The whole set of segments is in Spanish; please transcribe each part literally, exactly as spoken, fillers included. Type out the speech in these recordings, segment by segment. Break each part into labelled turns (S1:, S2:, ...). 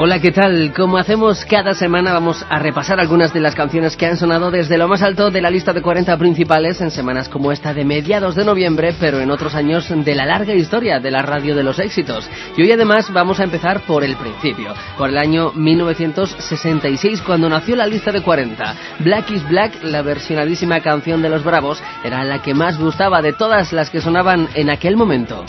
S1: Hola, ¿qué tal? Como hacemos cada semana, vamos a repasar algunas de las canciones que han sonado desde lo más alto de la lista de cuarenta principales en semanas como esta de mediados de noviembre, pero en otros años de la larga historia de la radio de los éxitos. Y hoy además vamos a empezar por el principio, por el año mil novecientos sesenta y seis, cuando nació la lista de cuarenta. Black is Black, la versionadísima canción de Los Bravos, era la que más gustaba de todas las que sonaban en aquel momento.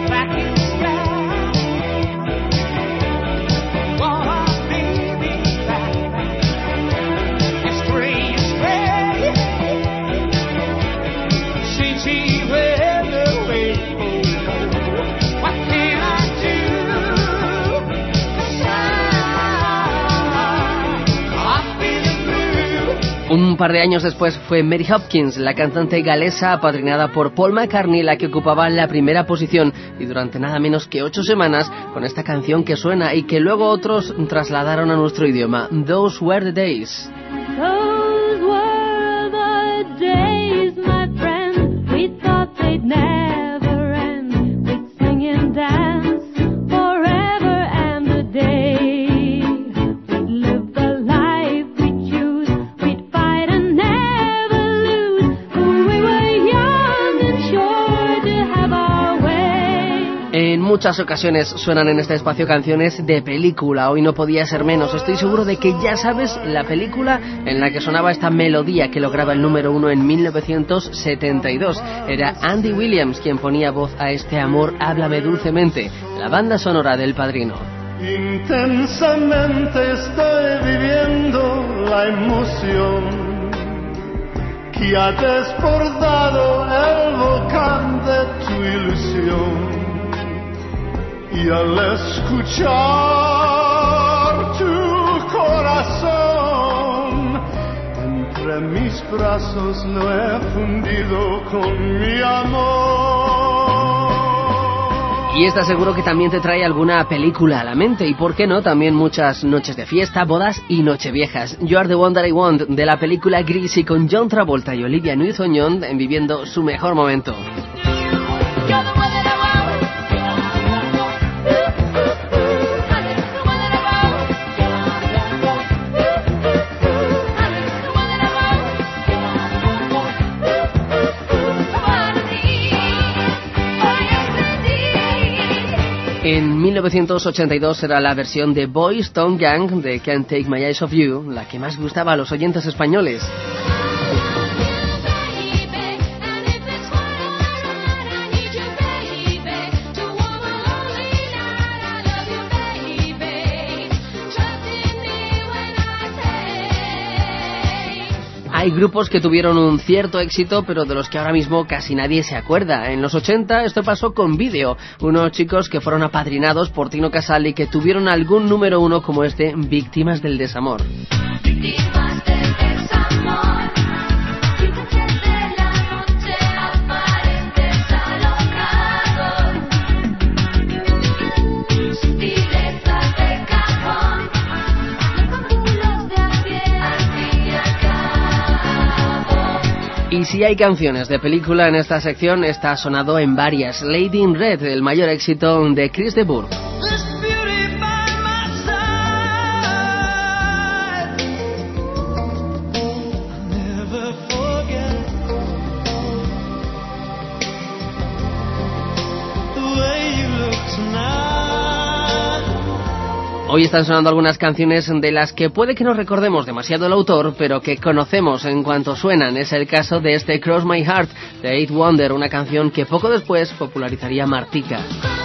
S1: Un par de años después fue Mary Hopkins, la cantante galesa apadrinada por Paul McCartney, la que ocupaba la primera posición, y durante nada menos que ocho semanas con esta canción que suena y que luego otros trasladaron a nuestro idioma. Those were the days. Those were the days, my friend. We thought they'd never end. We'd sing and dance forever and a day. We'd live the life we choose. We'd fight and never lose. We were young and sure to have our way. En muchas ocasiones suenan en este espacio canciones de película. Hoy no podía ser menos. Estoy seguro de que ya sabes la película en la que sonaba esta melodía que lograba el número uno en mil novecientos setenta y dos. Era Andy Williams quien ponía voz a este Amor, háblame dulcemente, la banda sonora del Padrino.
S2: Intensamente estoy viviendo la emoción que ha desbordado el volcán de tu ilusión. Y al escuchar tu corazón, entre mis brazos lo he fundido con mi amor.
S1: Y esta seguro que también te trae alguna película a la mente, y por qué no, también muchas noches de fiesta, bodas y nocheviejas. You Are the One That I Want, de la película Greasy, con John Travolta y Olivia Newton-John viviendo su mejor momento. En mil novecientos ochenta y dos era la versión de Boys Town Gang de Can't Take My Eyes Off You, la que más gustaba a los oyentes españoles. Hay grupos que tuvieron un cierto éxito, pero de los que ahora mismo casi nadie se acuerda. En los ochenta esto pasó con Video, unos chicos que fueron apadrinados por Tino Casal y que tuvieron algún número uno como este, Víctimas del Desamor. Víctimas del desamor. Y si hay canciones de película en esta sección, esta ha sonado en varias. Lady in Red, el mayor éxito de Chris de Burgh. Hoy están sonando algunas canciones de las que puede que no recordemos demasiado el autor, pero que conocemos en cuanto suenan. Es el caso de este Cross My Heart de Eighth Wonder, una canción que poco después popularizaría Martika.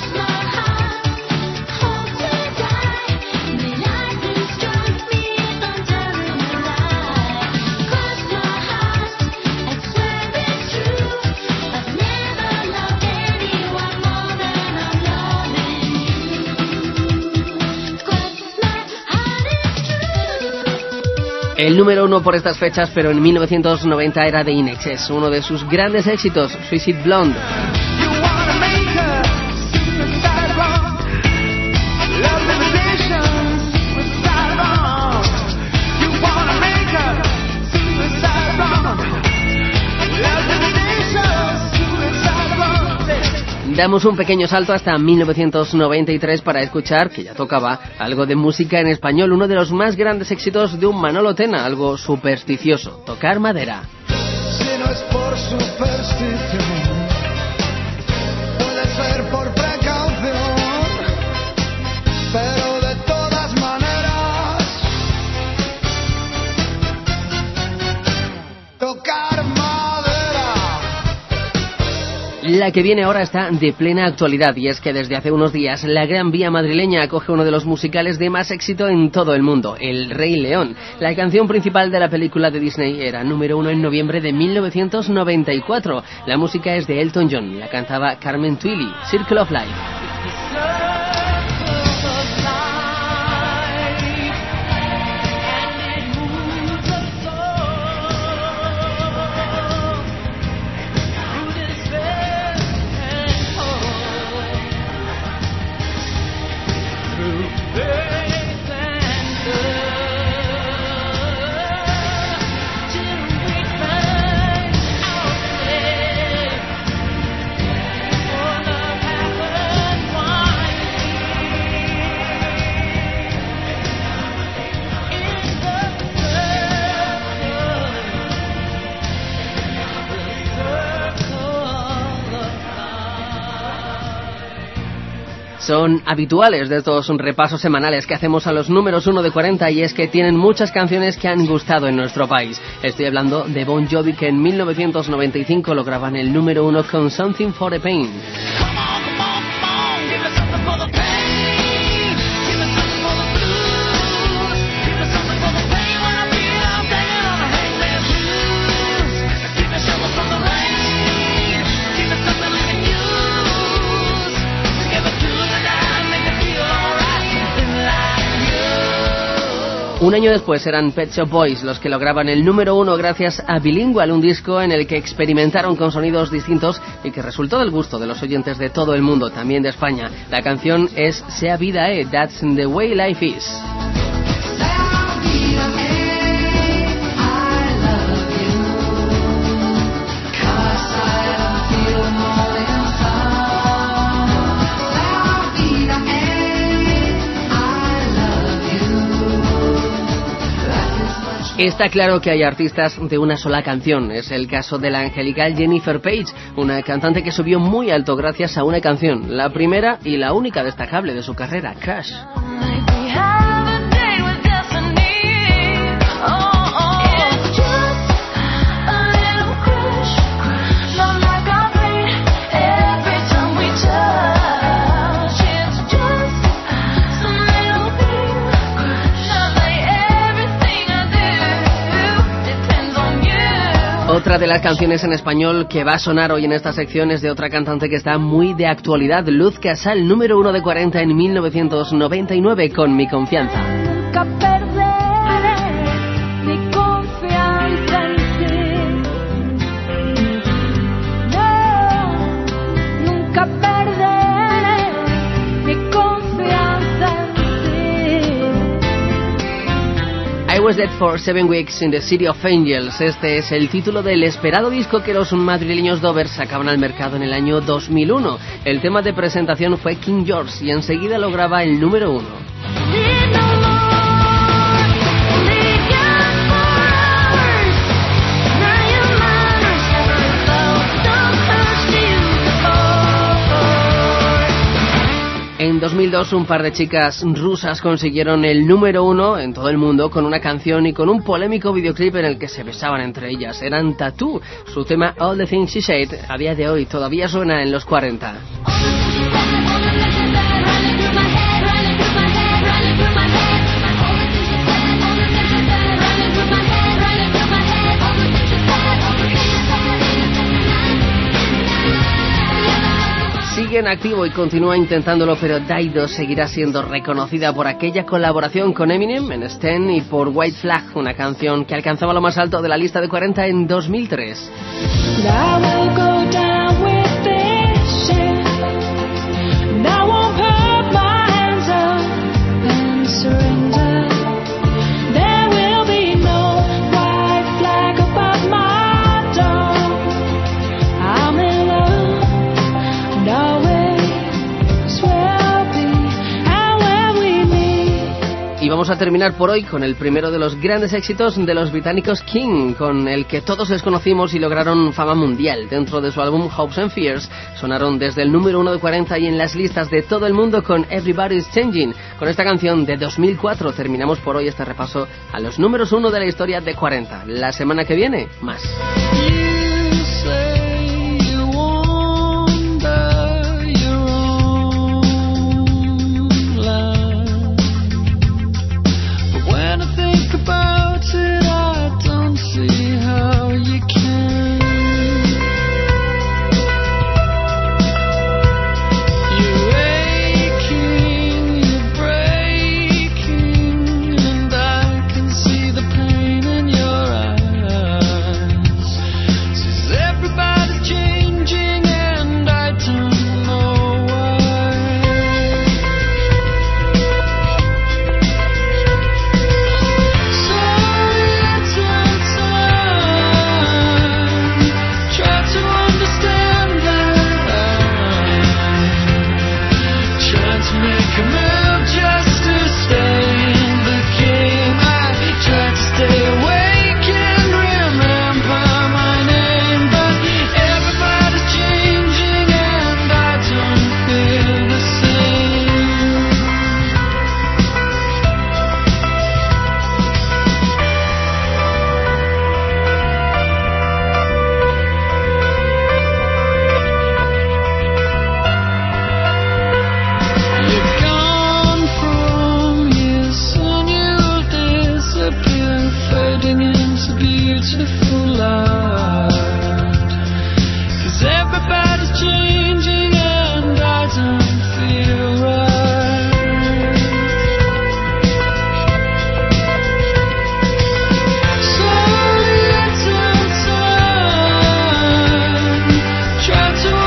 S1: El número uno por estas fechas, pero en mil novecientos noventa era de In Excess, uno de sus grandes éxitos, Suicide Blonde. Damos un pequeño salto hasta mil novecientos noventa y tres para escuchar, que ya tocaba, algo de música en español, uno de los más grandes éxitos de un Manolo Tena, algo supersticioso, Tocar Madera.
S3: Si no es por superstición, puede ser por precaución, pero de todas maneras, tocar madera.
S1: La que viene ahora está de plena actualidad, y es que desde hace unos días la Gran Vía madrileña acoge uno de los musicales de más éxito en todo el mundo, El Rey León. La canción principal de la película de Disney era número uno en noviembre de mil novecientos noventa y cuatro. La música es de Elton John, la cantaba Carmen Twilly, Circle of Life. Son habituales de estos repasos semanales que hacemos a los números uno de cuarenta, y es que tienen muchas canciones que han gustado en nuestro país. Estoy hablando de Bon Jovi, que en mil novecientos noventa y cinco lograban el número uno con Something for the Pain. Un año después eran Pet Shop Boys los que lograban el número uno gracias a Bilingual, un disco en el que experimentaron con sonidos distintos y que resultó del gusto de los oyentes de todo el mundo, también de España. La canción es Sea Vida E, That's the Way Life Is. Está claro que hay artistas de una sola canción. Es el caso de la angelical Jennifer Page, una cantante que subió muy alto gracias a una canción, la primera y la única destacable de su carrera, Crash. Otra de las canciones en español que va a sonar hoy en esta sección es de otra cantante que está muy de actualidad, Luz Casal, número uno de cuarenta en mil novecientos noventa y nueve con Mi Confianza.
S4: Nunca perderé mi confianza en ti. No, nunca perderé mi confianza en ti.
S1: I Was Dead for Seven Weeks in the City of Angels. Este es el título del esperado disco que los madrileños Dovers sacaban al mercado en el año dos mil uno. El tema de presentación fue King George y enseguida lograba el número uno. En dos mil dos un par de chicas rusas consiguieron el número uno en todo el mundo con una canción y con un polémico videoclip en el que se besaban entre ellas. Eran Tattoo. Su tema All the Things She Said a día de hoy todavía suena en los cuarenta. Sigue en activo y continúa intentándolo, pero Dido seguirá siendo reconocida por aquella colaboración con Eminem en Stan y por White Flag, una canción que alcanzaba lo más alto de la lista de cuarenta en dos mil tres.
S4: Now
S1: Y vamos a terminar por hoy con el primero de los grandes éxitos de los británicos King, con el que todos les conocimos y lograron fama mundial. Dentro de su álbum Hopes and Fears sonaron desde el número uno de cuarenta y en las listas de todo el mundo con Everybody's Changing. Con esta canción de dos mil cuatro terminamos por hoy este repaso a los números uno de la historia de cuarenta. La semana que viene, más.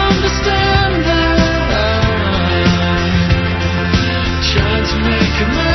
S3: Make a